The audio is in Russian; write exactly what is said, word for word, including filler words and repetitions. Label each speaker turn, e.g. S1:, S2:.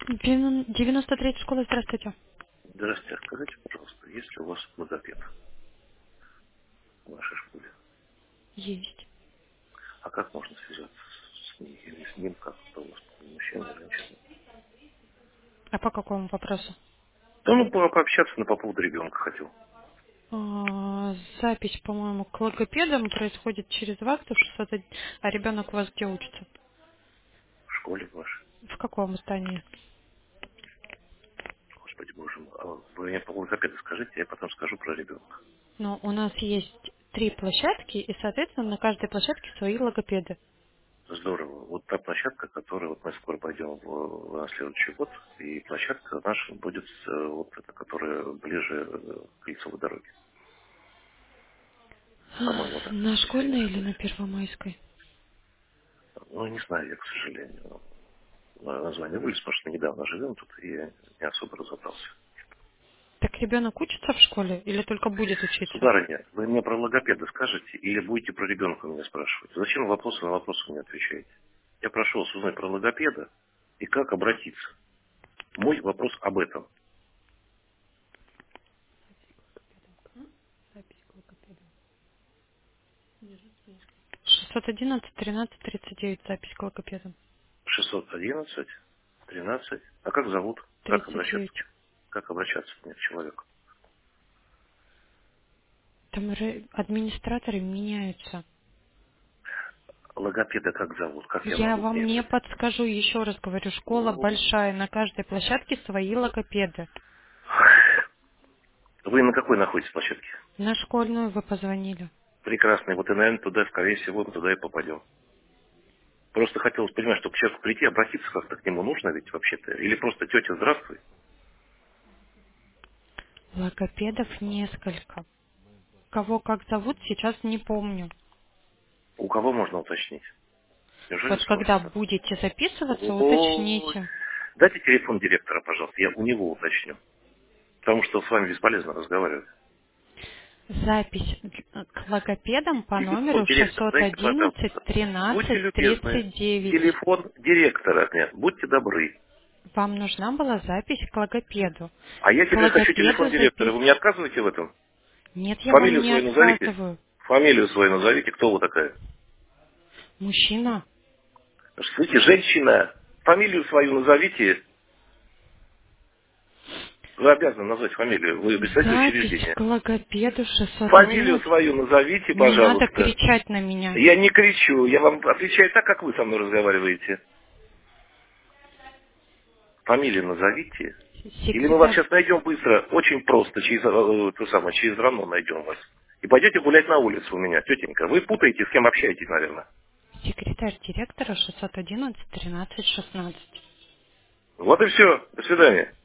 S1: Девян- девяносто третья школа, здравствуйте.
S2: Здравствуйте, а скажите, пожалуйста, есть ли у вас логопед в вашей школе?
S1: Есть.
S2: А как можно связаться с с ней или с ним, как это у вас, мужчина или женщина?
S1: А по какому вопросу?
S2: Да, ну, по- пообщаться на по поводу ребенка хотел.
S1: А, запись, по-моему, к логопедам происходит через вас, то шестьсот один. А ребенок у вас где учится?
S2: В школе вашей.
S1: В каком здании?
S2: Господи, боже мой. А вы мне по логопеду скажите, я потом скажу про ребенка.
S1: Ну, у нас есть три площадки, и, соответственно, на каждой площадке свои логопеды.
S2: Здорово. Вот та площадка, которую вот мы скоро пойдем в, в на следующий год, и площадка наша будет э, вот эта, которая ближе э, к кольцевой дороге. По-моему, да,
S1: На
S2: если я не
S1: школьной или на
S2: ошибаюсь.
S1: Первомайской?
S2: Ну, не знаю я, к сожалению. на- название улиц, потому что недавно живем тут и не особо разобрался.
S1: Так ребенок учится в школе или только будет учиться?
S2: Сударыня, вы мне про логопеда скажете или будете про ребенка меня спрашивать? Зачем вопросы на вопросы мне отвечаете? Я прошу вас узнать про логопеда и как обратиться. Мой вопрос об этом.
S1: шестьсот одиннадцать тринадцать тридцать девять запись к логопедам.
S2: шестьсот одиннадцать тринадцать. А как зовут? Как
S1: тридцать
S2: обращаться?
S1: девять.
S2: Как обращаться мне к человеку?
S1: Там ре- администраторы меняются.
S2: Логопеда как зовут? Как я
S1: Я
S2: могу к
S1: вам
S2: ней
S1: не
S2: обратиться?
S1: подскажу, еще раз говорю, школа
S2: О,
S1: большая, на каждой площадке свои логопеды.
S2: вы на какой находитесь площадке?
S1: На школьную вы позвонили.
S2: Прекрасно. Вот и, наверное, туда, скорее всего, мы туда и попадем. Просто хотелось понимать, чтобы к человеку прийти, обратиться как-то к нему нужно ведь вообще-то. Или просто тетя, здравствуй.
S1: Логопедов несколько. Кого как зовут, сейчас не помню.
S2: У кого можно уточнить? Неужели
S1: Вот когда
S2: сможете?
S1: будете записываться,
S2: Ой.
S1: уточните.
S2: Дайте телефон директора, пожалуйста, я у него уточню. Потому что с вами бесполезно разговаривать.
S1: Запись к логопедам по
S2: Телефон
S1: номеру
S2: директора,
S1: шестьсот
S2: дайте,
S1: одиннадцать
S2: пожалуйста. Будьте
S1: тринадцать
S2: любезны.
S1: тридцать девять.
S2: Телефон директора. Нет, будьте добры.
S1: Вам нужна была запись к логопеду.
S2: А я
S1: К
S2: теперь хочу
S1: логопеду
S2: телефон директора.
S1: запись.
S2: Вы мне отказываете в этом?
S1: Нет, я вам
S2: Фамилию
S1: не
S2: свою назовите.
S1: отказываю.
S2: Фамилию свою назовите. Кто вы такая?
S1: Мужчина,
S2: Слышите, женщина. Фамилию свою назовите. Вы обязаны назвать фамилию. Вы представитель
S1: запись
S2: учреждения.
S1: к логопеду шестьсот
S2: Фамилию
S1: одиннадцать.
S2: свою назовите,
S1: Не надо
S2: пожалуйста.
S1: кричать на меня.
S2: Я не кричу. Я вам отвечаю так, как вы со мной разговариваете. Фамилию назовите. Или мы вас
S1: Секретарь,
S2: сейчас найдем быстро, очень просто, через, э, то самое, через равно найдем вас. И пойдете гулять на улицу у меня, тетенька. Вы путаете, с кем общаетесь, наверное.
S1: секретарь директора шестьсот одиннадцать тринадцать шестнадцать.
S2: Вот и все. До свидания.